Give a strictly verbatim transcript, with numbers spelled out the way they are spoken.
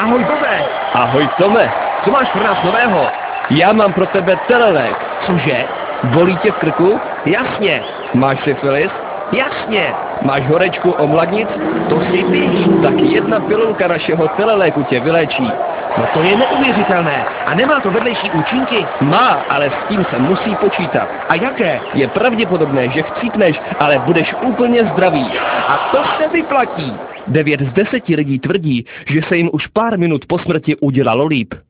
Ahoj, Bobe. Ahoj, Tome. Co máš pro nás nového? Já mám pro tebe telelék. Cože? Bolí tě v krku? Jasně. Máš syfilis? Jasně. Máš horečku omladnic? To si víš. Tak jedna pilulka našeho teleléku tě vyléčí. No to je neuvěřitelné. A nemá to vedlejší účinky? Má, ale s tím se musí počítat. A jaké? Je pravděpodobné, že chcípneš, ale budeš úplně zdravý. A to se vyplatí. Devět z deseti lidí tvrdí, že se jim už pár minut po smrti udělalo líp.